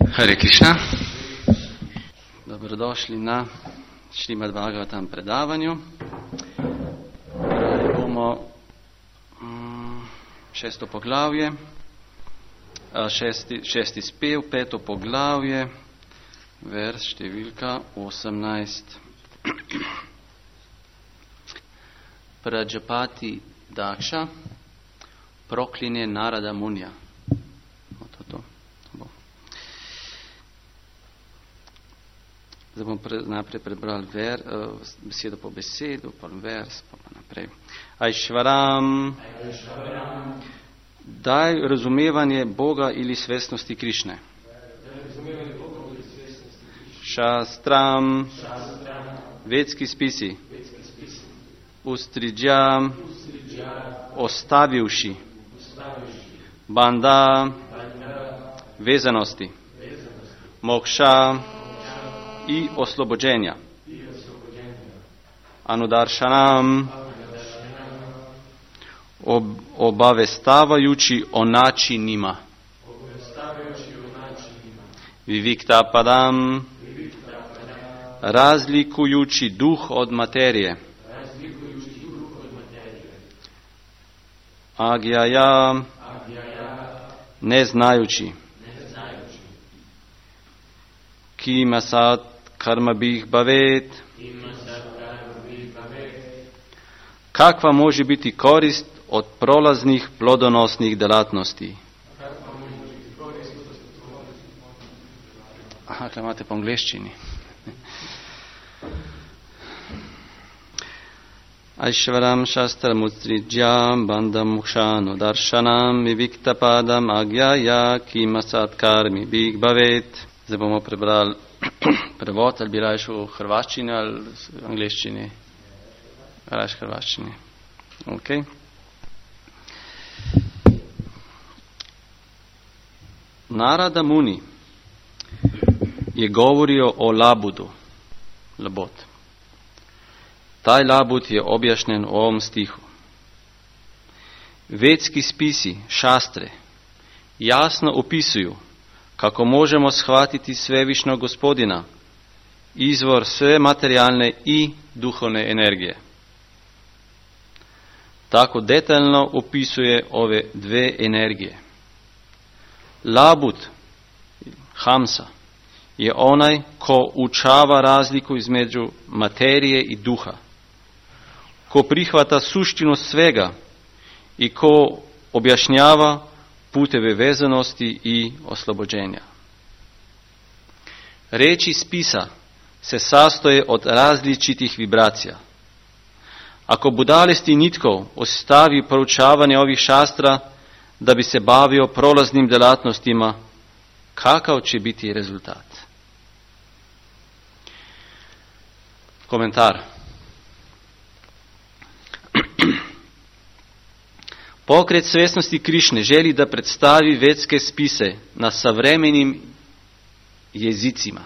Hare Krishna. Dobrodošli na Šrimad Bhagavatam predavanju. Bomo šesto poglavje, šesti spev, peto poglavje, vers številka 18. Prajapati Daksha proklinje Narada Munija. Zdaj bom najprej prebral besedo po besedu, pa vers, pa naprej. Aishvaram, daj razumevanje Boga ili svesnosti Krišne. Šastram, vedski spisi. Ustridja, ostavivši. Banda, vezanosti. Mokša i oslobođenja. Anudaršanam, obavestavajući o načinima. Viviktapadam, razlikujući duh od materije. Agyaja, ne znajući. Kima sat karma bih bavet. Kakva može biti korist od prolaznih plodonosnih delatnosti? Aha, imate po angleščini. Aishvaram shastram utridjam bandam mukshanu darshanam viviktapadam agyaja kima sat karmi bih bavet. Zdaj bomo prebrali prevod, ali bi rajš v hrvaščini ali v angleščini? Rajš v hrvaščini. Ok. Narada Muni je govorio o labudu, labod. Taj labud je objašnjen u ovom stihu. Vedski spisi, šastre, jasno opisuju kako možemo shvatiti svevišnjog Gospodina, izvor sve materijalne i duhovne energije. Tako detaljno opisuje ove dve energije. Labud, Hamsa, je onaj ko učava razliku između materije i duha, ko prihvata suštinu svega i ko objašnjava puteve vezanosti i oslobođenja. Reči spisa se sastoje od različitih vibracija. Ako budalisti nitko ostavi proučavanje ovih šastra da bi se bavio prolaznim delatnostima, kakav će biti rezultat? Komentar. Pokret svjesnosti Krišne želi da predstavi vedske spise na savremenim jezicima.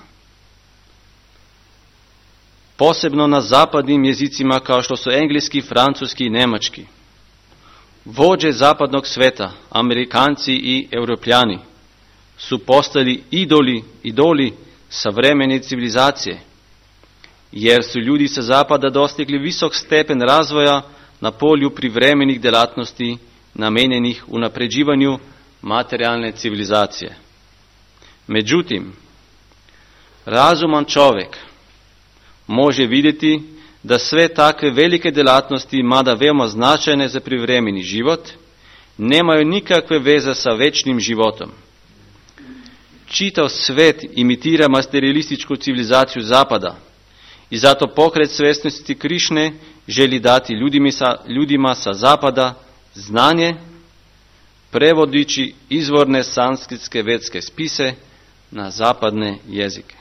Posebno na zapadnim jezicima kao što su engleski, francuski i njemački. Vođe zapadnog sveta, Amerikanci i Europljani, su postali idoli savremene civilizacije, jer su ljudi sa zapada dostigli visok stepen razvoja na polju privremenih delatnosti namenjenih unapređivanju materijalne civilizacije. Međutim, razuman čovjek može vidjeti da sve takve velike delatnosti, mada veoma značajne za privremeni život, nemaju nikakve veze sa večnim životom. Čitav svet imitira materialističku civilizaciju zapada i zato pokret svjesnosti Krišne želi dati ljudima sa zapada znanje, prevodići izvorne sanskritske vedske spise na zapadne jezike.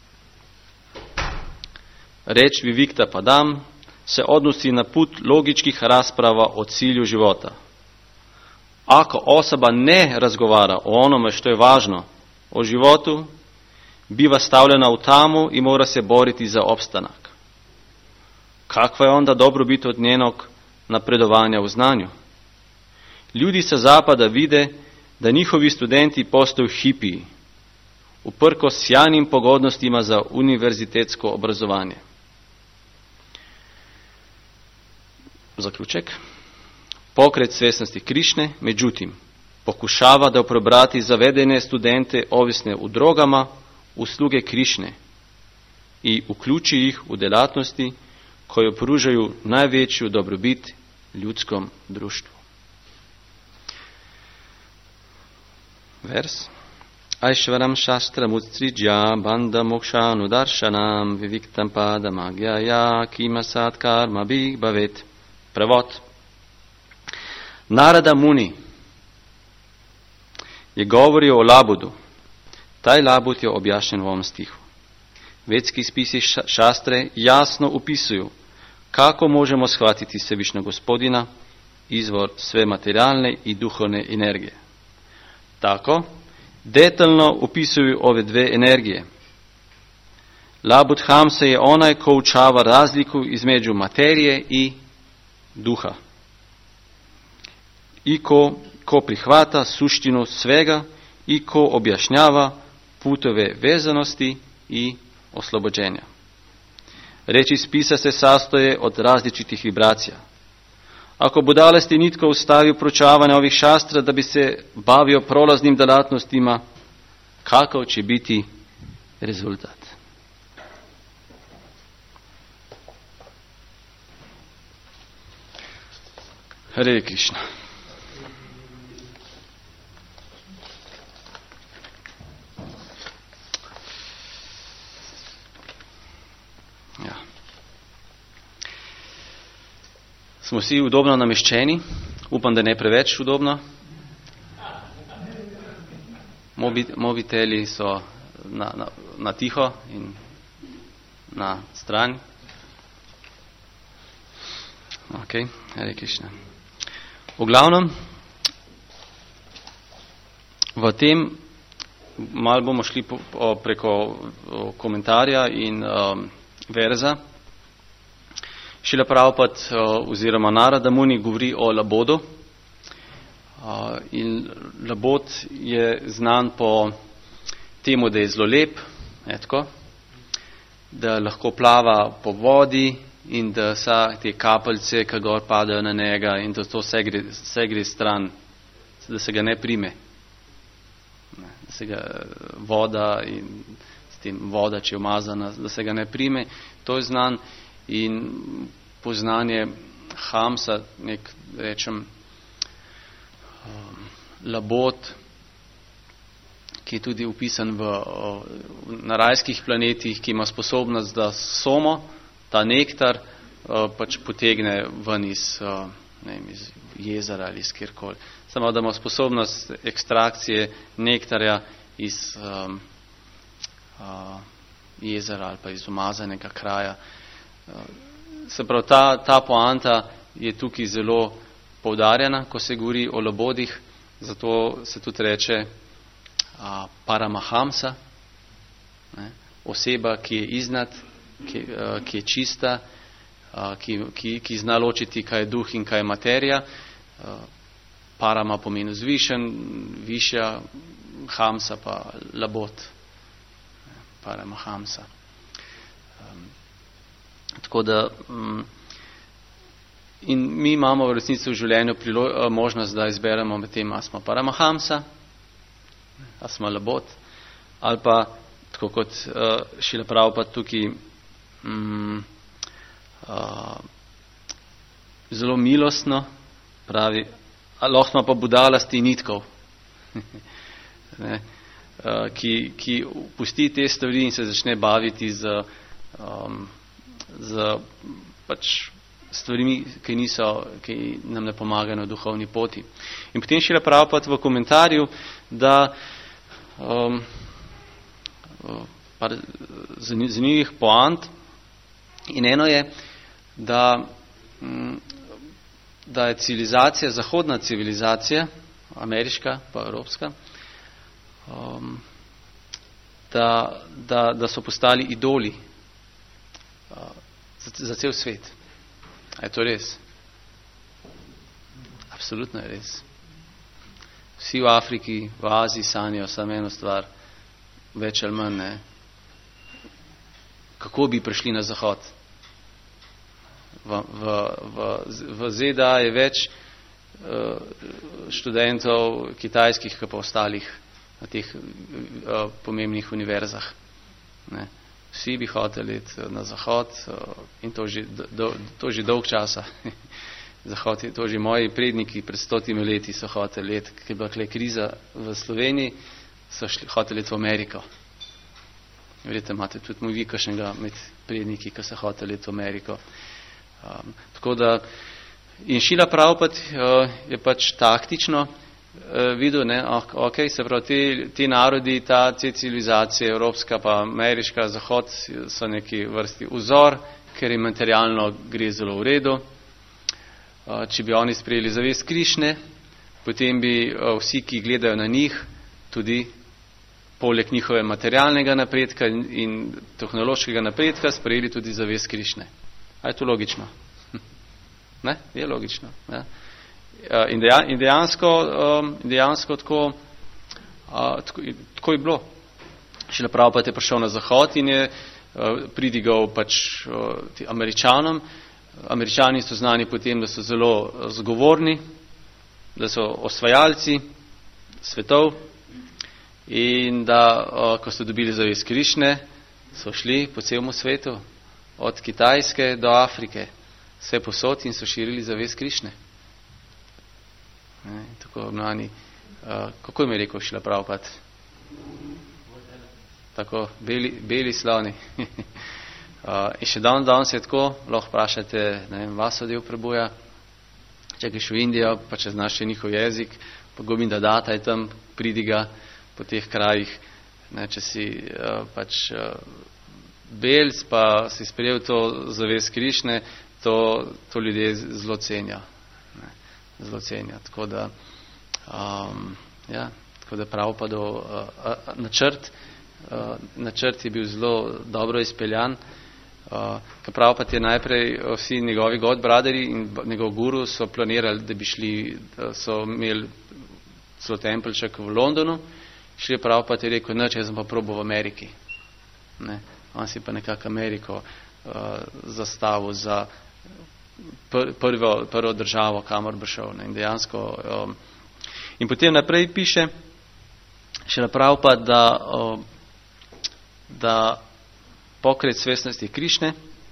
Reč Viviktapadam se odnosi na put logičkih rasprava o cilju života. Ako osoba ne razgovara o onome što je važno o životu, biva stavljena u tamu i mora se boriti za opstanak. Kakva je onda dobrobit od njenog napredovanja u znanju? Ljudi sa zapada vide da njihovi studenti postaju hipiji. uprko s sjajnim pogodnostima za univerzitetsko obrazovanje. Zaključek. Pokret svjesnosti Krišne, međutim, pokušava da preobrati zavedene studente ovisne u drogama u sluge Krišne i uključi ih u djelatnosti koje pružaju najveću dobrobit ljudskom društvu. Vers. Aishvaram shastra mutridja banda mokshanu darshanam viviktam pada magyaya kimasat karma big bavet. Prevod. Narada Muni je govorio o labudu. Taj labud je objašnjen u ovom stihu. Vedski spisi šastre jasno upisuju kako možemo shvatiti Svevišnjeg Gospodina, izvor sve materijalne i duhovne energije. Tako, detaljno upisuju ove dve energije. Labud Hamsa je onaj ko učava razliku između materije i duha. I ko prihvata suštinu svega i ko objašnjava putove vezanosti i oslobođenja. Reči spisa se sastoje od različitih vibracija. Ako budalesti nitko ustavi proučavanje ovih šastra da bi se bavio prolaznim djelatnostima, kakav će biti rezultat? Hare Krishna. Ja. Smo vsi udobno nameščeni, upam, da ne preveč udobno. Mobiteli so na tiho in na strani. Ok, Hare Krishna. V glavnem, v tem malo bomo šli preko komentarja in verza. Šrila Prabhupada oziroma Narada Muni govori o labodu. In labod je znan po temu, da je zelo lep, etko, da lahko plava po vodi in da vsa te kapljice, ki gor padajo na njega, in da to vse gre stran, da se ga ne prime. Da se ga voda in s tem voda, če je umazana, da se ga ne prime. To je znan in poznanje Hamsa, nek rečem labod, ki je tudi upisan na rajskih planetih, ki ima sposobnost, da somo, ta nektar pač potegne ven iz jezera ali iz kjerkoli. Samo da ima sposobnost ekstrakcije nektarja iz jezera ali pa iz umazanega kraja. Se pravi, ta poanta je tukaj zelo poudarjena, ko se govori o labodih, zato se tudi reče Paramahamsa, oseba, ki je iznad, ki je čista, ki zna ločiti, kaj je duh in kaj je materija. Parama pomeni vzvišen, višja, Hamsa pa labod, Paramahamsa. Tako da in mi imamo v resnici v življenju možnost, da izberemo med tem, a smo Paramahamsa, a smo labod, ali pa, tako kot Šrila Prabhupada tukaj zelo milostno pravi, lahko smo pa budalasti nitkov, ki pusti te stvari in se začne baviti z pač stvarimi, ki nam ne pomagajo na duhovni poti. In potem Šrila Prabhupada v komentarju, da par zanimivih poant, in eno je, da je civilizacija, zahodna civilizacija, ameriška pa evropska, da so postali idoli za cel svet. A je to res? Absolutno je res. Vsi v Afriki, v Aziji sanjajo samo eno stvar, več ali manj, ne. Kako bi prišli na zahod? V ZDA je več študentov kitajskih, kot pa ostalih na teh pomembnih univerzah. Ne. Vsi bi hoteli iti na zahod in to že dolg časa. Zahod je to že moji predniki pred 100 leti so hoteli iti, ker je bila kriza v Sloveniji, so hoteli iti v Ameriko. Verjete, imate tudi vi kakšnega med predniki, ki so hoteli iti v Ameriko. Tako da in Šrila Prabhupada je pač taktično videl, ne, ok, se pravi, ti narodi, te civilizacije, evropska pa ameriška, zahod, so neki vrsti vzor, ker jim materialno gre zelo v redu. Če bi oni sprejeli zavest Krišne, potem bi vsi, ki gledajo na njih, tudi poleg njihove materialnega napredka in tehnološkega napredka, sprejeli tudi zavest Krišne. A je to logično? Ne? Je logično. Ja. In dejansko tako je bilo. Šrila Prabhupada je prišel na zahod in je pridigal pač Američanom. Američani so znani potem, da so zelo zgovorni, da so osvajalci svetov in da, ko so dobili zavest Krišne, so šli po celemu svetu, od Kitajske do Afrike, vse posod in so širili zavest Krišne. Tako mlani, kako jim je rekel Šrila Prabhupada? Tako, beli sloni. In še danes je tako, lahko vprašate, ne vem, Vasudeva Prabhuja, če greš v Indijo, pa če znaš še njihov jezik, pa Govinda Data je tam, pridiga po teh krajih, ne, če si pač belc, pa si sprejel to zavest Krišne, to ljudje zelo cenijo. Zelo cenijo. Tako da Prabhupadov načrt je bil zelo dobro izpeljan. Ker Prabhupada je najprej vsi njegovi God Brotheri in njegov guru so planirali, da bi šli, so imeli celo tempelček v Londonu. Šrila Prabhupada je rekel, neč, jaz sem pa probal v Ameriki. Ne. On si pa nekako Ameriko zastavil za prvo državo, kamor bi šel. Ne. In dejansko in potem naprej piše Šrila Prabhupada, da pokret svestnosti Krišne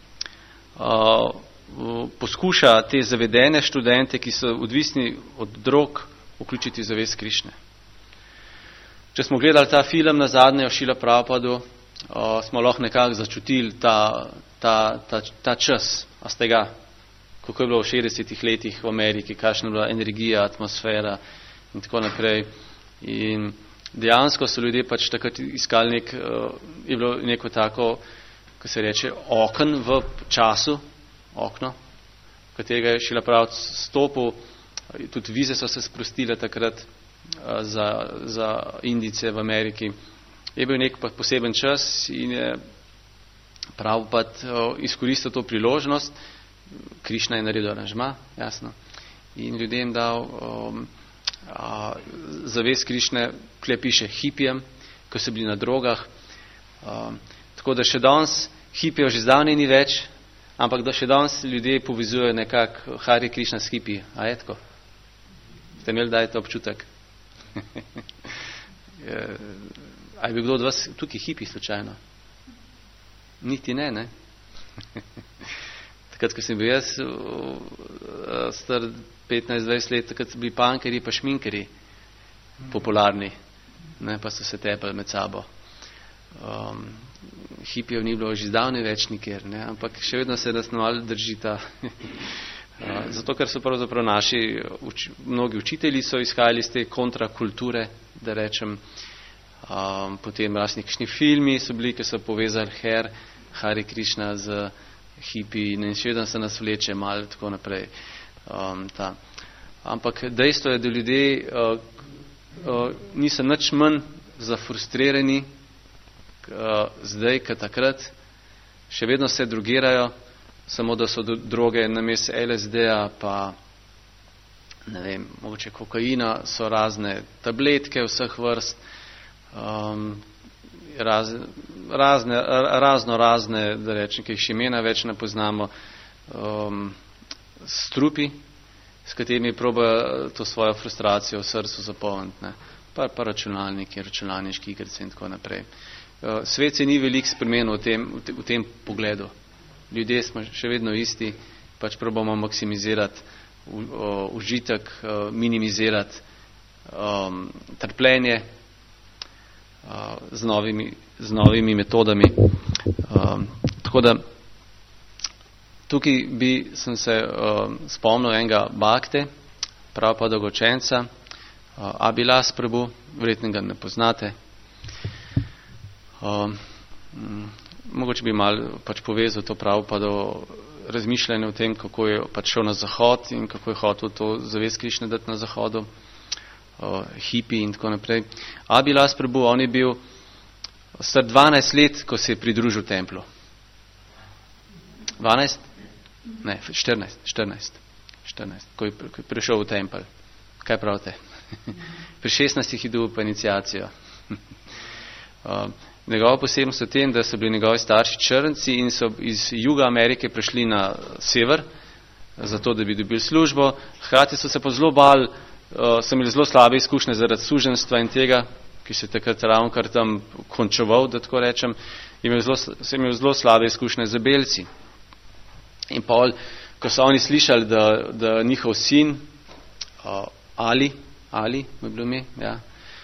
poskuša te zavedene študente, ki so odvisni od drog, vključiti v zavest Krišne. Če smo gledali ta film na zadnje o Šrila Prabhupadu, smo lahko nekako začutili ta čas, a ste ga, kako je bilo v 60 letih v Ameriki, kakšna je bila energija, atmosfera in tako naprej. In dejansko so ljudje pač takrat iskali je bilo neko tako, ko se reče, okn v času, okno, katerega je Šrila Prabhupada stopil, tudi vize so se sprostile takrat za Indijce v Ameriki. Je bil nek poseben čas in je Prabhupada izkoristil to priložnost, Krišna je naredil aranžma, jasno, in ljudem dal zavest Krišne, kle piše hipijem, ko so bili na drogah. Tako da še danes hipijev že zdavnaj ni več, ampak da še danes ljudje povezujejo nekako Hari Krišna s hipiji. A je tako? Ste imeli dajte občutek? A je bil kdo od vas tukaj hipi slučajno? Niti ne, ne? Takrat, ko sem bil jaz star 15-20 let, takrat so bili pankeri pa šminkeri popularni, ne, pa so se tepali med sabo. Hipijev ni bilo že zdavne več nikjer, ne, ampak še vedno se nas malo držita. Zato, ker so pravzaprav naši mnogi učitelji so izhajali iz te kontrakulture, da rečem, potem rasni kakšni filmi so bili, ki so povezali Hari Krišna z hipi in še vedno se nas vleče malo tako naprej. Ampak dejstvo je, da ljudje niso nič manj zafrustrirani zdaj, kot takrat. Še vedno se drogirajo, samo da so droge namesto LSD-a pa ne vem, mogoče kokaina, so razne tabletke vseh vrst. razne, da rečem, ki jih še imena več ne poznamo, strupi, s katerimi proba to svojo frustracijo v srcu zapolniti, ne. Pa računalniki, računalniški igrice in tako naprej. Svet se ni veliko spremenil v tem pogledu. Ljudje smo še vedno isti, pač probamo maksimizirati užitek, minimizirati trpljenje z novimi metodami. Tako da tukaj sem se spomnil enega bakte, prav pa dolgočenca, Abilas Prabhu, verjetno ga ne poznate. Mogoče bi malo pač povezal to prav pa do razmišljanja o tem, kako je pač šel na zahod in kako je hotel to zavest Krišne dati na zahodu, hipi in tako naprej. Abilas Prabhu, on je bil star 12 let, ko se je pridružil templu. 12? Ne, 14, ko je prišel v tempel. Kaj pravite? Pri 16 je dobil pa iniciacijo. Njegova posebnost v tem, da so bili njegovi starši črnci in so iz juga Amerike prišli na sever, zato da bi dobili službo. Hkrati so se pa zelo bali, so imeli zelo slabe izkušnje zaradi suženjstva in tega, ki se takrat ravnokar tam končeval, da tako rečem, so imeli zelo slabe izkušnje z belci. In pol, ko so oni slišali, da njihov sin, Ali, je bilo ime, ja,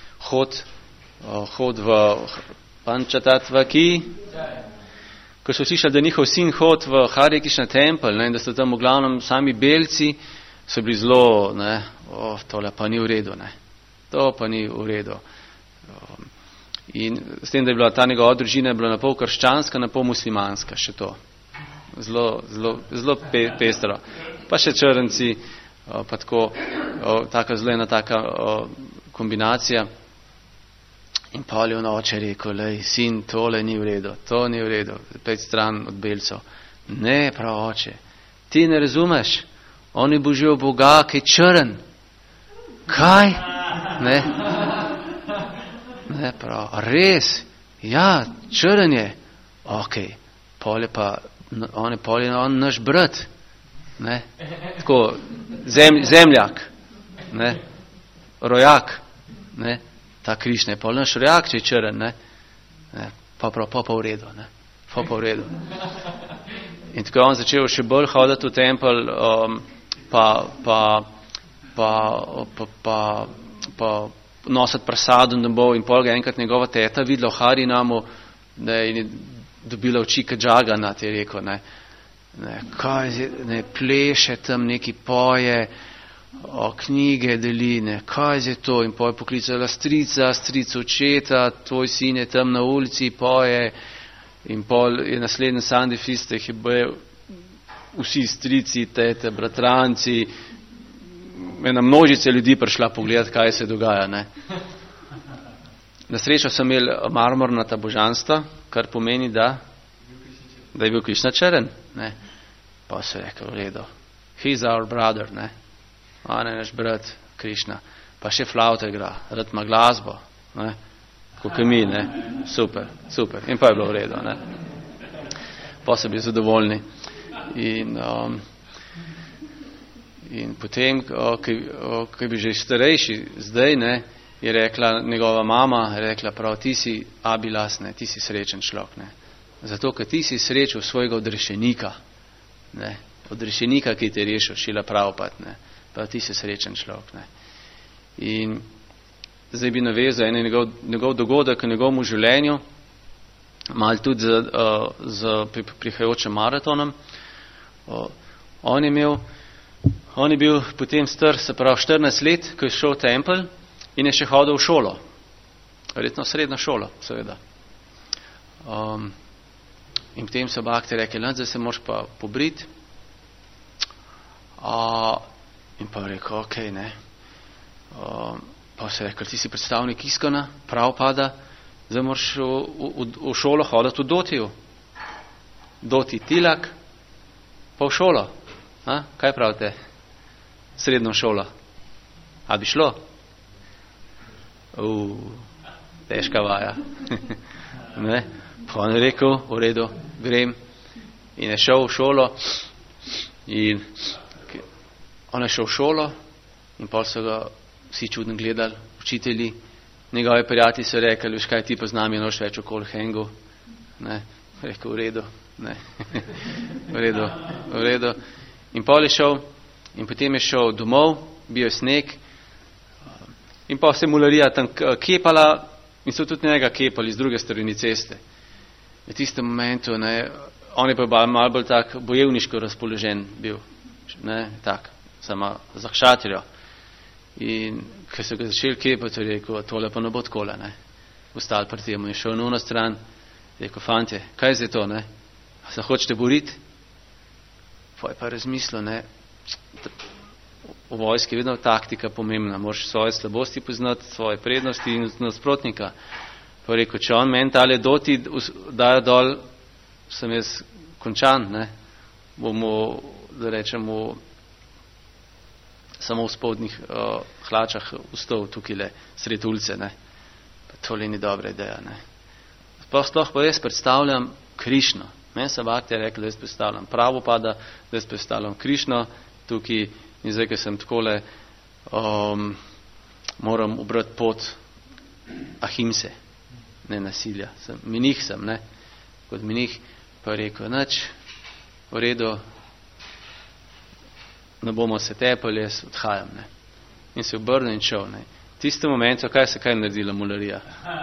hod v Pančatatvaki, ko so slišali, da njihov sin hod v Hare Krishna tempel, ne, in da so tam v glavnem sami belci, so bili zelo, ne, tole pa ni v redu, ne, to pa ni v redu. In s tem, da je bila ta njegova družina je bila na pol krščanska, na pol muslimanska, še to. Zelo pestro. Pa še črnci, pa tako, zelo ena taka kombinacija. In pa je on oče rekel, lej, sin, tole ni v redu, to ni v redu, 5 stran od belcev. Ne, prav oče, ti ne razumeš, on je božil Boga, ki je črn. Kaj? Ne, prav, res, ja, črn je. Ok, pol je on naš brat, ne, tako, zemljak, ne, rojak, ne, ta Krišna je pol naš rojak, če je črn, ne, pa v redu, ne, pa v redu. In tako je on začel še bolj hoditi v tempel, pa nositi prasado in bo, in pol ga enkrat njegova teta videla v Harinamu, da je dobila oči Kadžagana, ti je rekel, ne, pleše tam, neki poje, knjige deli, ne, kaj je to, in pol je poklicala strica očeta, tvoj sin je tam na ulici, poje, in pol je naslednji Sunday feast, je bil vsi strici, tete, bratranci, ena množica ljudi prišla pogledati, kaj se dogaja, ne. Na srečo so imeli marmornata božanstva, kar pomeni, da je bil Krišna črn, ne. Pa so rekel, v redu, he's our brother, ne. On je naš brat Krišna, pa še flavta igra, rad ima glasbo, ne, kot mi, ne, super, in pa je bilo v redu, ne. Pa so bili zadovoljni. In potem, ko je bil že starejši, zdaj, ne, je rekla njegova mama, prav, ti si Abilas, ne, ti si srečen človek, ne. Zato, ker ti si srečal svojega odrešenika, ne, odrešenika, ki te je rešil, Šrila Prabhupada, ne, pa ti si srečen človek, ne. In zdaj bi navezal en njegov dogodek v njegovem življenju, malo tudi z prihajajočim maratonom. On je bil potem star, se pravi 14 let, ko je šel v tempel in je še hodil v šolo. Verjetno srednjo šolo, seveda. In potem so bakte rekli, zdaj se moraš pa pobriti. In pa rekel, ok, ne. Pa se rekel, ti si predstavnik Iskona, Prabhupada, zdaj moraš v šolo hoditi v Dotiju. Doti Tilak, pa v šolo. Kaj pravite? Srednjo šolo. A bi šlo? Težka vaja. Ne? Pa on je rekel, v redu, grem. In je šel v šolo in on je šel v šolo in pa so ga vsi čudno gledali, učitelji, njegovi prijatelji so rekli, veš kaj, ti pa z nami noš več okoli hengu. Ne? Rekel, v redu, ne. v redu. In pol je šel in potem je šel domov, bil je sneg in pa se mularija tam kepala in so tudi njega kepali z druge strani ceste. V tistem momentu, ne, on je pa malo bolj tak bojevniško razpoložen bil, ne, tak, sama zahšatiljo. In ko so ga začeli kepati, je rekel, tole pa ne bo takole, ne. Ostal pri temu in šel na ono stran, rekel, fantje, kaj je zdaj to, ne? Se hočete boriti? Pa je pa razmislil, ne, v vojski je vedno taktika pomembna, moraš svoje slabosti poznati, svoje prednosti in nasprotnika. Pa je rekel, če on meni tale doti dajo dol, sem jaz končan, ne, bomo, da rečemo, samo v spodnjih hlačah vstal tukaj sred ulice, ne. Pa tole ni dobra ideja, ne. Sploh pa jaz predstavljam Krišno. Meni se Bhakti je rekel, da jaz predstavljam Prabhupada, da jaz predstavljam Krišno tukaj in zdaj, ker sem takole, moram obrati pot ahimse, ne nasilja. Minih sem, ne. Kot minih pa je rekel, nič, v redu, ne bomo se tepali, jaz odhajam, ne. In se obrnil in šel, ne. V tistem momentu, kaj je naredila mularija?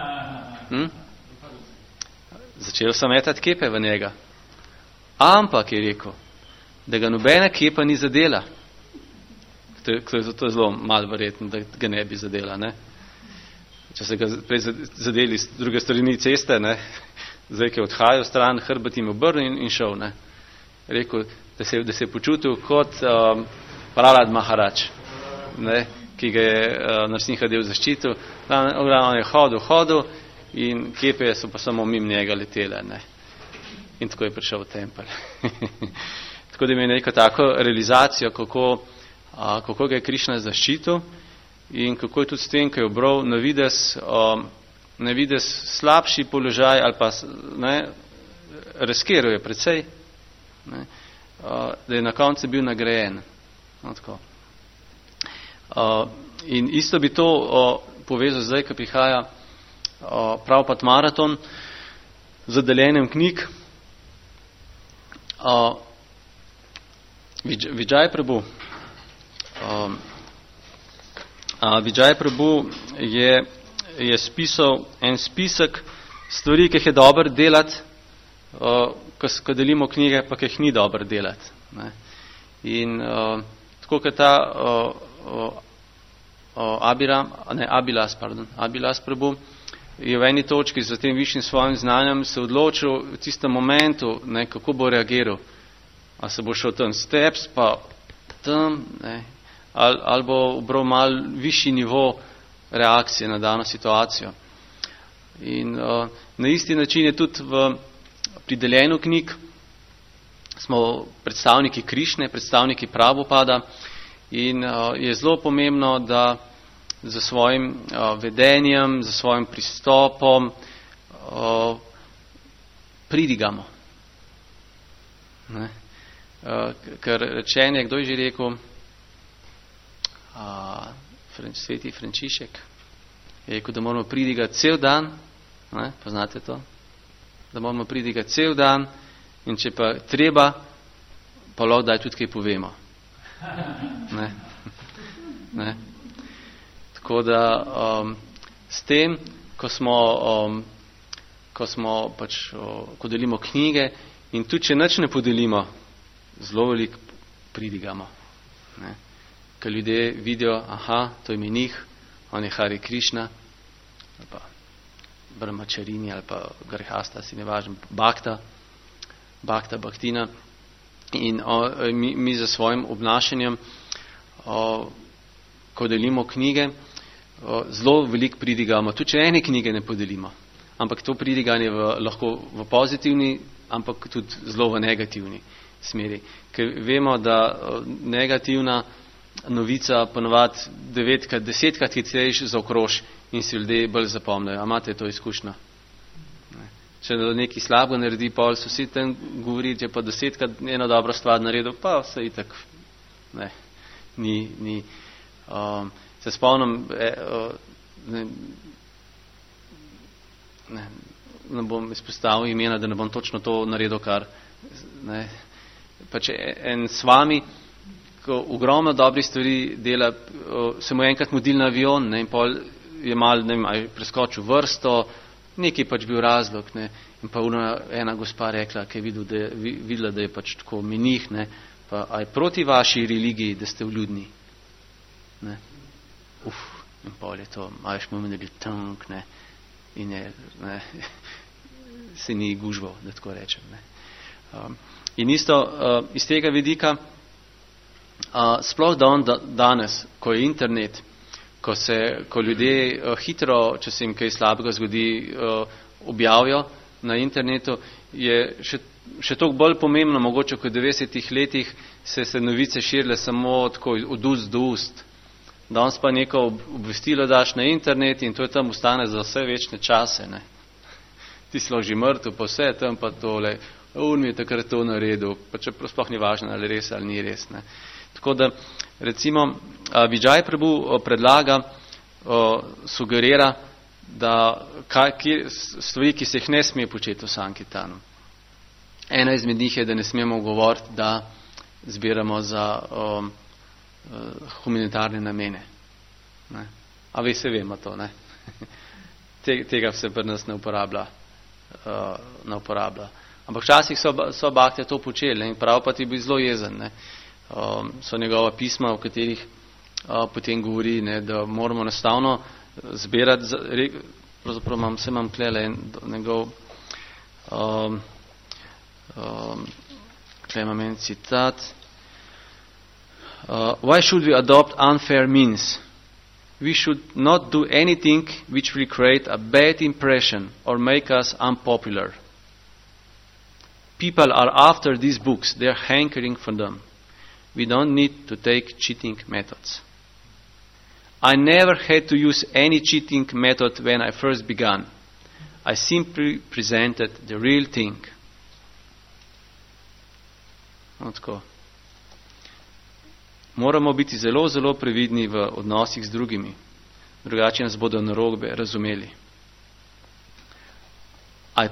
Začel sem metati kepe v njega. Ampak je rekel, da ga nobena kepa ni zadela. To je zelo malo verjetno, da ga ne bi zadela, ne. Če se ga prej zadeli z druge strani ceste, ne, zdaj, ki je odhajal stran, hrbet jim obrnil in šel, ne. Rekel, da se je počutil kot Prahlad Maharač, ne, ki ga je Narsinhadev zaščitil. On je hodil in kepe so pa samo mimo njega letele, ne. In tako je prišel v tempelj. Tako da ima neko tako realizacijo, kako ga je Krišna zaščitil in kako je tudi s tem, ko je obral na vides slabši položaj ali pa, ne, riskiral je precej, ne, da je na koncu bil nagrajen. No, tako. In isto bi to povezal zdaj, ko prihaja Prabhupada maraton z deljenjem knjig. Vijay Prabhu je spisal en spisek stvari, ki jih je dobro delati, ko delimo knjige, pa ki jih ni dobro delati. Ne. In tako, kot ta Abilas Prabhu je v eni točki z tem višjim svojim znanjem se odločil v tistem momentu, ne, kako bo reagiral. Ali se bo šel tam steps, pa tam, ne, ali bo obral mal višji nivo reakcije na dano situacijo. In na isti način je tudi pri deljenju knjig smo predstavniki Krišne, predstavniki Prabhupada in je zelo pomembno, da za svojim vedenjem, za svojim pristopom pridigamo. Ne? Ker rečenje, kdo je že rekel, sveti Frančišek je rekel, da moramo pridigati cel dan, ne? Poznate to? Da moramo pridigati cel dan in če pa treba, pa lahko daj tudi kaj povemo. Ne? Ne? Tako da s tem, ko delimo knjige in tudi če nič ne podelimo, zelo veliko pridigamo. Ne? Ker ljudje vidijo, aha, to je menih, on je Hare Krišna, ali pa Brahmačarini, ali pa Grihasta, si ne važem, Bhaktina. In mi za svojim obnašanjem, ko delimo knjige, zelo veliko pridigamo. Tudi če ene knjige ne podelimo. Ampak to pridiganje lahko v pozitivni, ampak tudi zelo v negativni smeri. Ker vemo, da negativna novica ponovadi 9-krat, 10-krat hitrejš zaokrož in si ljudje bolj zapomnejo. A imate to izkušnjo? če nekaj slabo naredi, pol so vsi tam govoriti, je pa 10krat eno dobro stvar naredil, pa vse itak, ne, ni. Se spomnim, ne bom izpostavil imena, da ne bom točno to naredil, kar, ne, pač en s vami, ko ogromno dobrih stvari dela, se mu enkrat mudil na avion, ne, in pol je mal, ne vem, preskočil vrsto, nekaj pač bil razlog, ne, in pa ena gospa rekla, ki je videla, da je pač tako menih, ne, pa a je proti vaši religiji, da ste vljudni, ne, in pol je to, a veš, mu imeli tank, ne, in je, ne, se ni gužval, da tako rečem, ne. In isto, iz tega vidika, sploh danes, ko je internet, ko ljudje hitro, če se jim kaj slabega zgodi, objavijo na internetu, je še toliko bolj pomembno, mogoče kot v 90-ih letih se novice širile samo tako od ust do ust. Danes pa neko obvestilo daš na internet in to je tam ostane za vse večne čase. Ne. Ti si že mrtev, pa vse tam pa tole, on mi je takrat to naredil, pa čeprav sploh ni važno, ali res ali ni res. Ne. Tako da, recimo, Vijay Prabhu predlaga, sugerira, da stvari, ki se jih ne smije početi v Sankirtanu. Ena izmed njih je, da ne smemo govoriti, da zbiramo za humanitarne namene. Ne. A vi se vemo to, ne? Tega se pri nas ne uporablja. Ampak včasih so baktje to počeli in prav pa ti bi zelo jezen. Ne. So njegova pisma, v katerih potem govori, ne, da moramo enostavno zbirati, pravzaprav imam tlele njegov tle imam en citat. Why should we adopt unfair means? We should not do anything which will create a bad impression or make us unpopular. People are after these books. They are hankering for them. We don't need to take cheating methods. I never had to use any cheating method when I first began. I simply presented the real thing. No, tako. Moramo biti zelo, zelo previdni v odnosih z drugimi. Drugače nas bodo narobe razumeli. A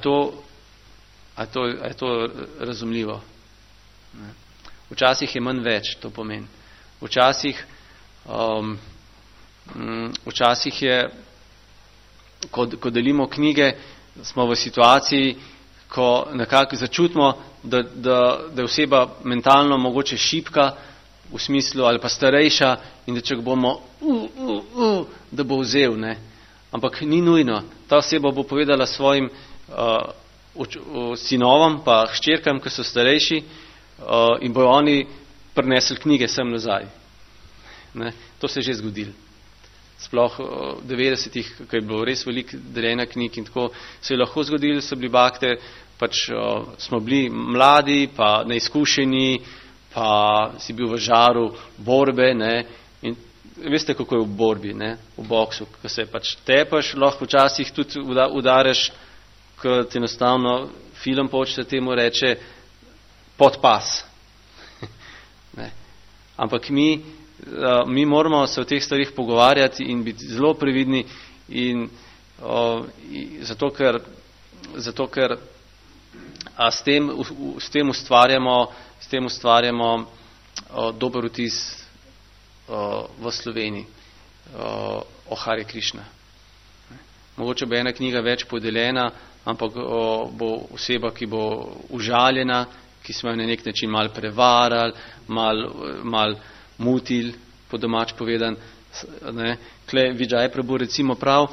je to razumljivo? Ne. Včasih je manj več, to pomeni. Včasih je, ko delimo knjige, smo v situaciji, ko nekako začutimo, da je oseba mentalno mogoče šibka, v smislu, ali pa starejša, in da če ga bomo, da bo vzel, ne. Ampak ni nujno. Ta oseba bo povedala svojim sinovom, pa hčerkam, ki so starejši, in bojo oni prinesli knjige sem nazaj. Ne. To se je že zgodilo. Sploh v 90-ih, ko je bilo res veliko deljenja knjig in tako, se je lahko zgodilo, so bili bakte, pač smo bili mladi, pa neizkušeni, pa si bil v žaru borbe, ne, in veste, kako je v borbi, ne, v boksu, ko se pač tepaš, lahko včasih tudi udaraš, ko ti enostavno film počne temu reče pod pas. Ne. Ampak mi moramo se o teh stvarih pogovarjati in biti zelo previdni in zato ker s tem ustvarjamo dober vtis v Sloveniji o Hare Krišna. Mogoče bo ena knjiga več podeljena, ampak bo oseba, ki bo užaljena, ki smo jo na nek način mal prevarali, mal mutil, po domač povedan. Tle Vijay Prabhu recimo prav,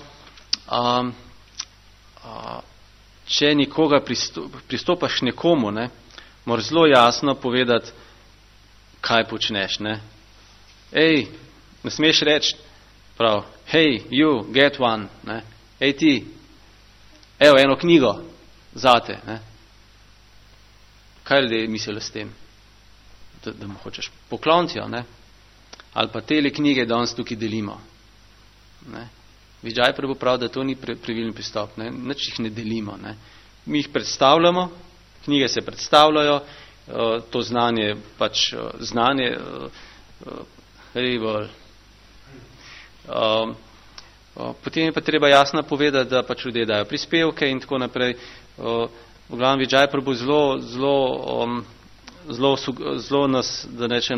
če nikoga pristopaš nekomu, ne, moraš zelo jasno povedati, kaj počneš. Ne. Ej, ne smeš reči prav, hey, you, get one. Ne. Ej ti, evo eno knjigo zate. Ne. Kaj ljudje mislijo s tem? Da mu hočeš pokloniti, ne? Ali pa tele knjige danes tukaj delimo. Ne? Vijay Prabhu pravi, da to ni pravilni pristop. Ne? Nič jih ne delimo. Ne? mi jih predstavljamo, knjige se predstavljajo, to znanje pač znanje bolj. Potem je pa treba jasno povedati, da pač ljudje dajo prispevke in tako naprej. V glavnem Vijay Prabhu zelo nas, da rečem,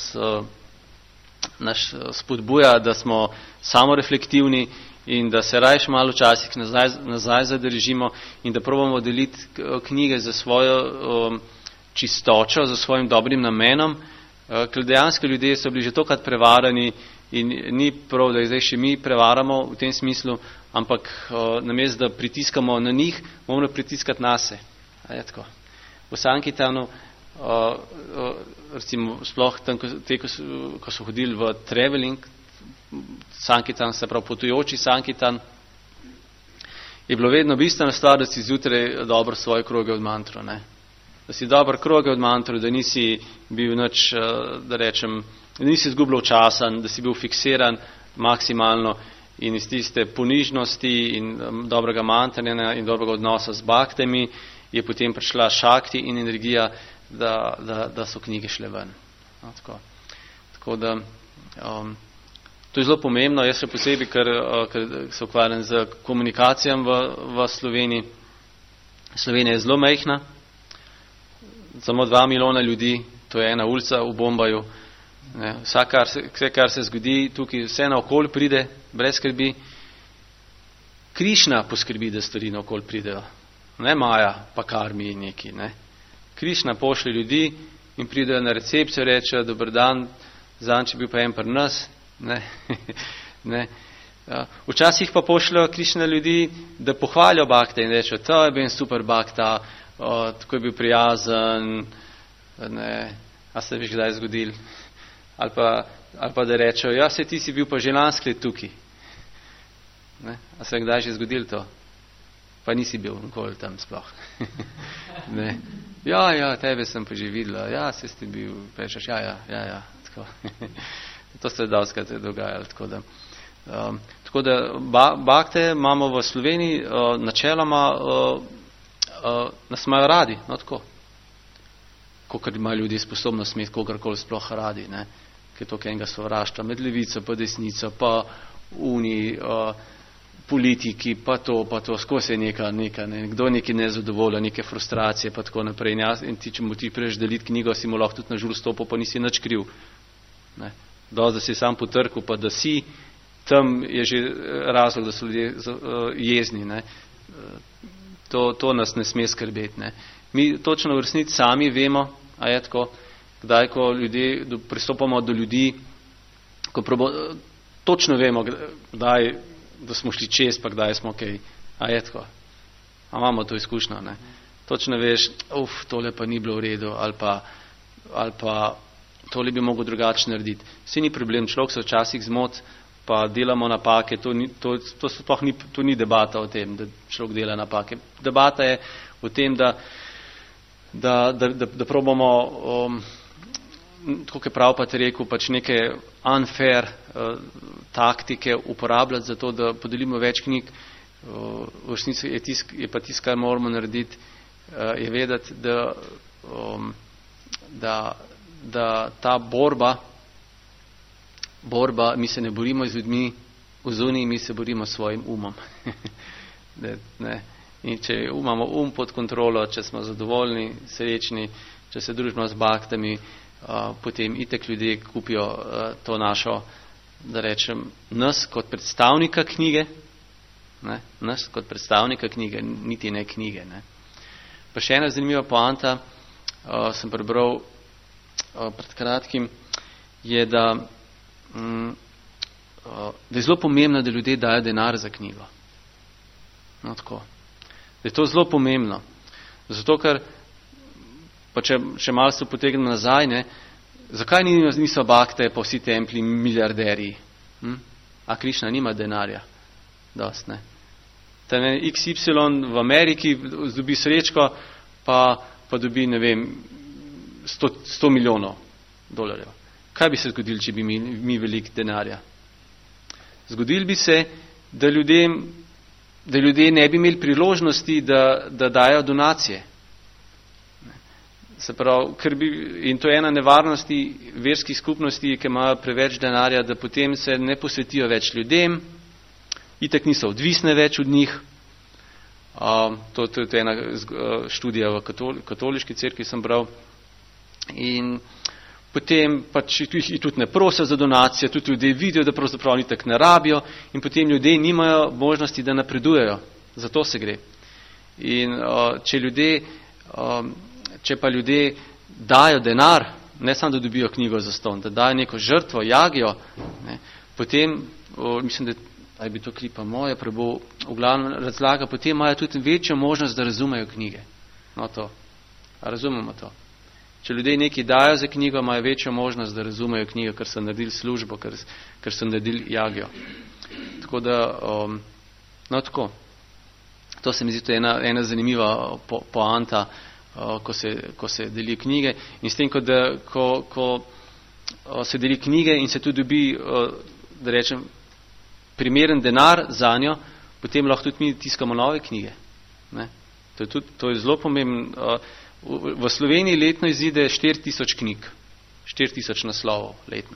nas spodbuja, da smo samoreflektivni in da se rajš malo včasih nazaj zadržimo in da probamo deliti knjige za svojo čistočo, za svojim dobrim namenom, ker dejansko ljudje so bili že tokrat prevarani in ni prav, da jih zdaj še mi prevaramo v tem smislu, ampak namesto da pritiskamo na njih, moramo pritiskati nase. V Sankirtanu, recimo sploh tam, ko so hodili v traveling, Sankirtan, se pravi potujoči Sankirtan, je bilo vedno bistvena stvar, da si zjutraj dobro svoje kroge od mantro. Ne? Da si dobro kroge od mantro, da nisi bil nič, da rečem, da nisi izgubljal časa, da si bil fiksiran maksimalno in iz tiste ponižnosti in dobrega mantranja in dobrega odnosa z baktami je potem prišla šakti in energija, da so knjige šle ven. No, tako da to je zelo pomembno, jaz še posebej, ker se ukvarjam z komunikacijam v Sloveniji. Slovenija je zelo majhna, samo 2 milijona ljudi, to je ena ulica v Bombaju. Vse, kar se zgodi, tukaj vse naokoli pride, brez skrbi. Krišna poskrbi, da stvari naokoli pridejo. Ne Maja, pa Karmi in neki. Ne. Krišna pošlje ljudi in pridejo na recepcijo, rečejo, dober dan, zanč je bil pa en pri nas. Ne. Ne. Včasih pa pošljajo Krišna ljudi, da pohvalijo bakte in rečejo, to je bil super bakta, tako je bil prijazen, ne. A se veš kdaj zgodil? Ali pa da rečejo, ja, se ti si bil pa že lansko let tukaj. Ne? A se je kdaj že zgodil to? Pa nisi bil nikoli tam sploh. Ne? Ja, tebe sem pa že videla. Ja, se ste bil, prečeš, ja. Tako. To se je doskrat dogajalo. Tako da bakte imamo v Sloveniji načeloma nas imajo radi. No, tako. Kolikor imajo ljudi sposobnost imeti kogarkoli sploh radi, ne? Ker je to enega sovraštva med levico, pa desnico, pa politiki, pa to, skozi je neka ne? Kdo neki nezadovolja, neke frustracije, pa tako naprej. In ti, če mu ti prejš deliti knjigo, si mu lahko tudi na žur stopil, pa nisi nič kriv. Ne? Da si sam potrkal, pa da si, tam je že razlog, da so ljudje jezni. Ne? To nas ne sme skrbeti. Ne? Mi točno v resnici sami vemo, a je tako, kdaj, ko ljudje pristopamo do ljudi, točno vemo, kdaj, da smo šli čez, pa kdaj smo okej. A je tako. A imamo to izkušnjo, ne? Točno veš, tole pa ni bilo v redu, ali pa tole bi mogel drugače narediti. Vsi ni problem, človek se včasih zmot, pa delamo napake, to ni debata o tem, da človek dela napake. Debata je o tem, da probamo, tako je prav pa te rekel, pač neke unfair taktike uporabljati za to, da podelimo več knjig. V resnici je pa tisto, kar moramo narediti, je vedeti, da ta borba, mi se ne borimo z ljudmi v zuniji, mi se borimo s svojim umom. Ne. In če imamo pod kontrolo, če smo zadovoljni, srečni, če se družimo z baktami, potem itek ljudje kupijo to našo, da rečem, nas kot predstavnika knjige, ne? Nas kot predstavnika knjige, niti ne knjige. Ne? Pa še ena zanimiva poanta, sem prebral pred kratkim, je, da je zelo pomembno, da ljudje dajo denar za knjigo. No, tako. Da je to zelo pomembno. Zato, ker, pa če malo se potegnem nazaj, ne, zakaj niso bakte pa vsi templi miliarderji? A Krišna nima denarja? Dost, ne. Ten XY v Ameriki dobi srečko, pa dobi, ne vem, 100 milijonov dolarjev. Kaj bi se zgodilo, če bi mi veliko denarja? Zgodilo bi se, da ljudem da ljudje ne bi imeli priložnosti, da dajo donacije. Se pravi, in to je ena nevarnosti verskih skupnosti, ki imajo preveč denarja, da potem se ne posvetijo več ljudem, itak niso odvisne več od njih. To je ena študija v katoliški cerkvi sem bral. In potem pač jih tudi ne prosijo za donacije, tudi ljudje vidijo, da pravzaprav ni tak ne rabijo in potem ljudje nimajo možnosti, da napredujejo. Zato se gre. In če pa ljudje dajo denar, ne samo da dobijo knjigo za ston, da dajo neko žrtvo, jagijo, ne, potem, mislim, da je bi to klipa moja, prebo v glavnem razlaga, potem imajo tudi večjo možnost, da razumejo knjige. No to. A razumemo to? Če ljudje nekaj dajo za knjigo, imajo večjo možnost, da razumejo knjigo, ker so naredili službo, ker so naredili jagijo. Tako da, no tako. To se mi zdi, to je ena zanimiva poanta, ko se deli knjige. In s tem, ko se deli knjige in se tudi dobi, da rečem, primeren denar za njo, potem lahko tudi mi tiskamo nove knjige. Ne? To je zelo pomembno. V Sloveniji letno izide 4000 knjig, 4000 naslovov letno.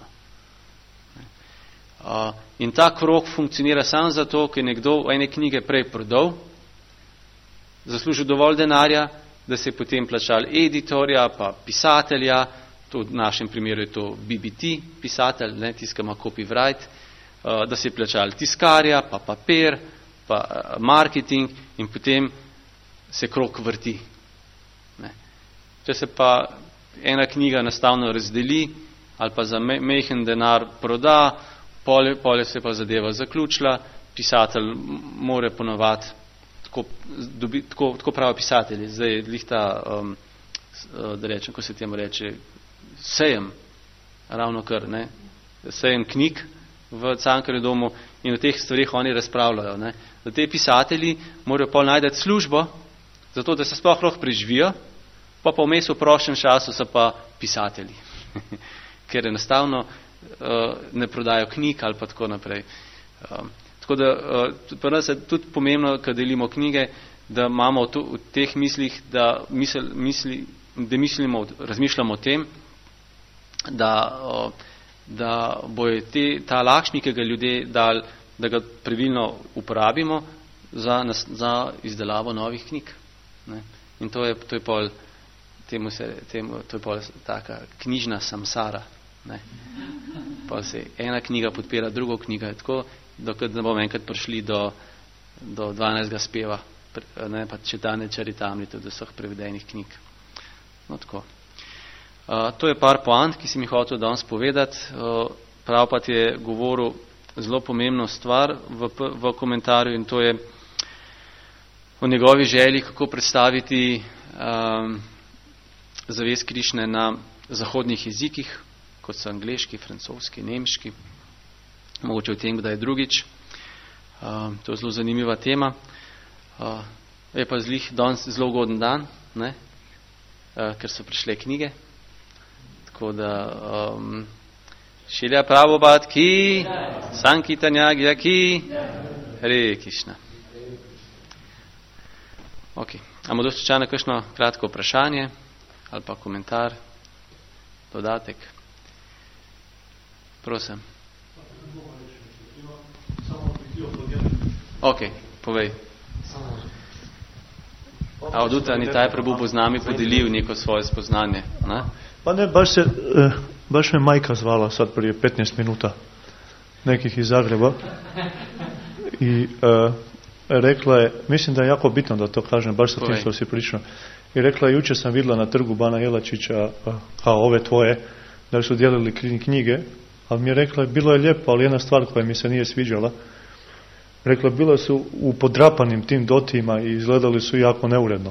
In ta krog funkcionira samo zato, ker je nekdo ene knjige prej prodal, zaslužil dovolj denarja, da se je potem plačal editorja, pa pisatelja, to v našem primeru je to BBT, pisatelj, ne, tiskama copyright, da se je plačal tiskarja, pa papir, pa marketing in potem se krog vrti. Ne. Če se pa ena knjiga enostavno razdeli ali pa za mehen denar proda, polje se pa zadeva zaključila, pisatelj more ponovati tako pravi pisatelji. Zdaj je lihta, da rečem, ko se temu reče, sejem, ravno kar, ne, sejem knjig v Cankarjevem domu in o teh stvarih oni razpravljajo. Ne. Da te pisatelji morajo pol najdeti službo, zato da se sploh lahko preživijo, pa vmes v prostem času so pa pisatelji. Ker enostavno ne prodajo knjig ali pa tako naprej. Tako da pri nas je tudi pomembno, ko delimo knjige, da imamo v teh mislih, da razmišljamo o tem, da bojo ta lakšmi, ki ga ljudje dali, da ga pravilno uporabimo za izdelavo novih knjig. Ne? In to je pol to je pol taka knjižna samsara. Ne? Pol se ena knjiga podpira drugo knjigo, tako dokaj ne bomo enkrat prišli do 12. speva, ne, pa čitane Čaritamrite, do vseh prevedenih knjig. No, tako. To je par poant, ki sem jih hotel danes povedati. Pravpat je govoril zelo pomembno stvar v komentarju in to je o njegovi želji, kako predstaviti zavest Krišne na zahodnih jezikih, kot so angleški, francoski, nemški, mogoče v tem, kdaj je drugič. To je zelo zanimiva tema. Je pa danes zelo ugoden dan, ne? Ker so prišle knjige. Tako da Šilja Prabhupada ki, Sankirtanya ki, Hare Krishna. Ok. Amo dostočano kakšno kratko vprašanje ali pa komentar, dodatek? Prosim. Ok, povej. A od jutra ni taj Prabhu z nami podelil neko svoje spoznanje? Ne? Pa ne, baš me majka zvala sad prije 15 minuta, nekih iz Zagreba, i rekla je, mislim da je jako bitno da to kažem, baš sa tim što si pričao, i rekla je, jučer sam vidjela na trgu Bana Jelačića, kao ove tvoje, da su dijelili knjige, ali mi je rekla, bilo je lijepo, ali jedna stvar koja mi se nije sviđala, rekla, bile su u podrapanim tim dotijima i izgledali su jako neuredno.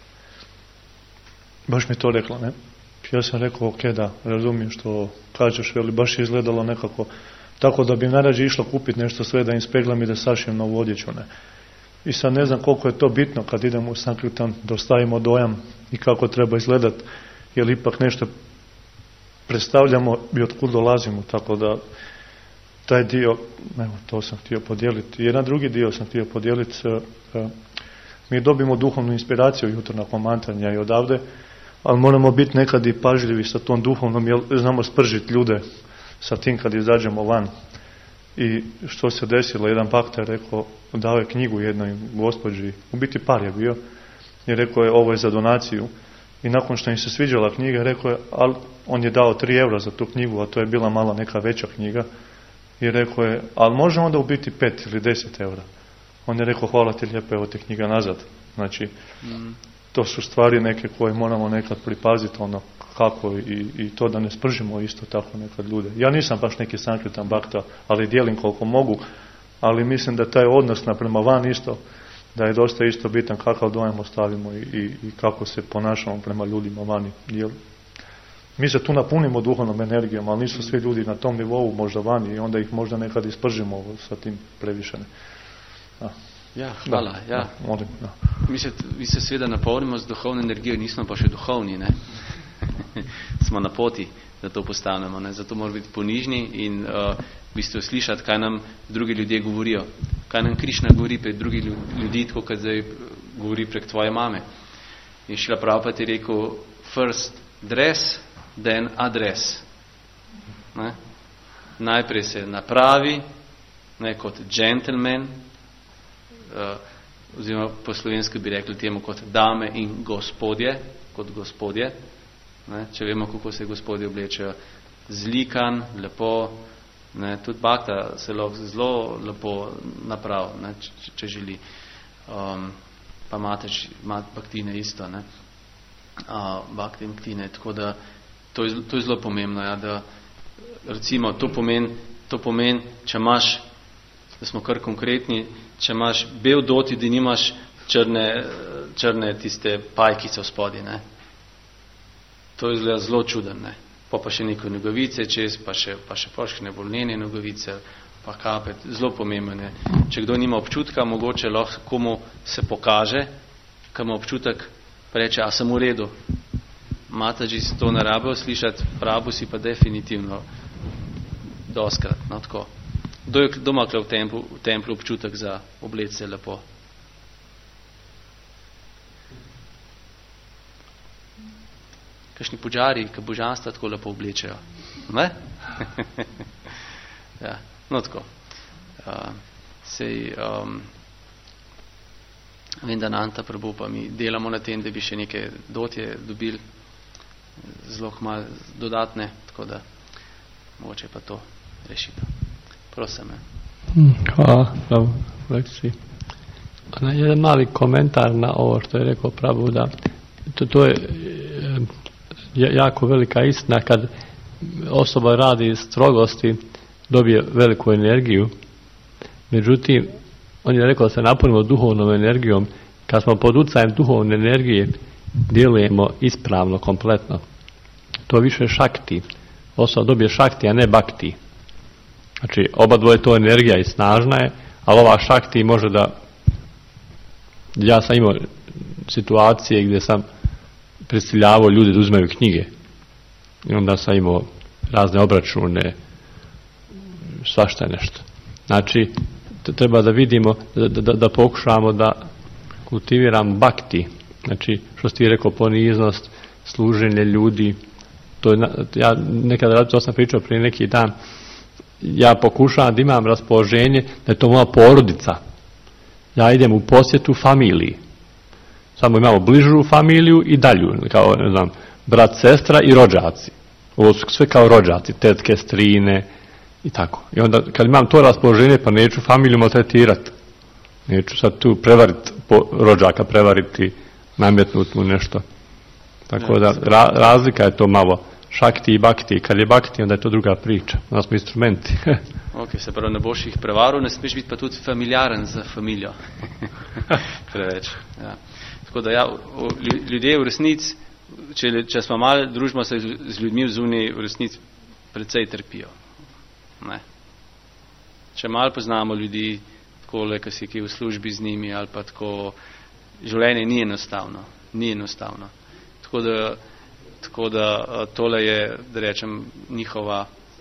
Baš mi to rekla, ne? Ja sam rekao, ok, da, razumijem što kažeš, ali baš je izgledalo nekako tako da bi najrađe išla kupiti nešto sve da im speglam i da sašijem novu odjeću, ne? I sad ne znam koliko je to bitno kad idemo u Sankirtan, da ostavimo dojam i kako treba izgledati, jer ipak nešto predstavljamo i otkud dolazimo, tako da taj dio, evo, to sam htio podijeliti. Jedan drugi dio sam htio podijeliti. Mi dobimo duhovnu inspiraciju jutro nakon mantranja i odavde, ali moramo biti nekad i pažljivi sa tom duhovnom, jer znamo spržiti ljude sa tim kad izađemo van. I što se desilo, jedan bakta je rekao, dao je knjigu jednoj gospođi, u biti par je bio, i rekao je ovo je za donaciju. I nakon što im se sviđala knjiga, rekao je, ali on je dao 3 eura za tu knjigu, a to je bila mala neka veća knjiga. I rekao je, ali može onda u biti 5 ili 10 eura. On je rekao, hvala ti lijepo, evo te knjiga nazad. Znači, to su stvari neke koje moramo nekad pripaziti, ono kako i to da ne spržimo isto tako nekad ljude. Ja nisam baš neki sankritan bakta, ali dijelim koliko mogu, ali mislim da taj odnos naprema van isto, da je dosta isto bitan kakav dojam ostavimo i kako se ponašamo prema ljudima vani. Mi se tu napunimo duhovnom energijom, ali nisu svi ljudi na tom nivou možda vani i onda ih možda nekad ispržimo sa tim previše. Ja, hvala. Da, ja. Molim, da. Mi se seveda napolnimo z duhovno energijo, nismo pa še duhovni, ne? Smo na poti, da to postanemo, ne? Zato moramo biti ponižni in v bistvu slišati, kaj nam drugi ljudje govorijo. Kaj nam Krišna govori prek drugih ljudi, tako kot zdaj govori prek tvoje mame. In Šrila Prabhupada je rekel, first dress, then address. Ne? Najprej se napravi, ne, kot gentleman, oziroma po slovensko bi rekli temu kot dame in gospodje, kot gospodje. Ne? Če vemo, kako se gospodje oblečejo, zlikan, lepo, ne? Tudi bakta se lahko zelo lepo napravi, ne? Če želi. Pa baktine isto, ne? Bakti in ktine, tako da to je zelo pomembno, ja, da recimo to pomeni, če imaš, da smo kar konkretni, če imaš bel doti, da nimaš črne tiste pajkice v spodi, ne. To je zelo čuden, ne. Pa še neke nogavice čez, pa še poškne volnene nogavice, pa kapet, zelo pomembne. Če kdo nima občutka, mogoče lahko komu se pokaže, ko ima občutek, pa reče, a sem v redu. Mataji si to ne rabijo slišati, Prabhu si pa definitivno doskrat, no tako. Kdo ima v templu občutek za obleč se lepo? Kakšni puđari, ki božanstva tako lepo oblečejo. Ne? Ja, no tako. Vem, da Nanta Prabhu pa mi delamo na tem, da bi še neke dotje dobili zelo malo dodatne, tako da mogoče pa to rešitev. Prosim. Hvala, Prabhu, lekciji. Jedan mali komentar na ovo što je rekao Prabhu, da to je jako velika istina kad osoba radi iz strogosti, dobije veliku energiju. Međutim, on je rekao da se napunimo duhovnom energijom. Kad smo pod utjecajem duhovne energije, djelujemo ispravno, kompletno. To više šakti. Osoba dobije šakti, a ne bakti. Znači, oba dvoje to energija i snažna je, ali ova šakti može da... Ja sam imao situacije gdje sam prisiljavao ljude da uzimaju knjige. I onda sam imao razne obračune, svašta nešto. Znači, treba da vidimo, da pokušamo da kultiviramo bakti. Znači, što ste rekao, poniznost, služenje ljudi. To je, ja nekada, to sam pričao prije neki dan, ja pokušavam da imam raspoloženje da je to moja porodica. Ja idem u posjetu familiji. Samo imamo bližu familiju i dalju, kao, ne znam, brat, sestra i rođaci. Ovo su sve kao rođaci, tetke, strine i tako. I onda kad imam to raspoloženje, pa neću familiju maltretirati. Neću sad tu prevariti rođaka, prevariti, nametnuti mu nešto. Tako da razlika je to malo. Šakti i bakti. Kad je bakti, onda je to druga priča. Onda smo instrumenti. Ok, se pravi, ne boš jih prevaril, ne smeš biti pa tudi familiaren za familijo. Preveč. Ja. Tako da ja, ljudje v resnici, če smo malo družimo se z ljudmi v zuniji, v resnici precej trpijo. Ne. Če malo poznamo ljudi, takole, ki si v službi z njimi, ali pa tako, življenje ni enostavno. Ni enostavno. Tako da tole je, da rečem, njihova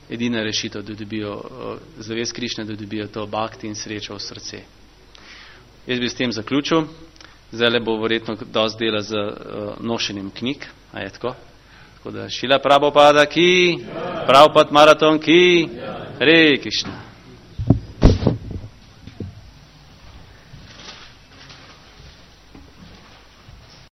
edina rešitev, da dobijo zavest Krišne, da dobijo to bhakti in srečo v srce. Jaz bi s tem zaključil. Zdaj bo verjetno dosti dela z nošenjem knjig, a je tako? Tako da Šila Prabhupada ki, Prabhupada maraton ki, Hare Krishna.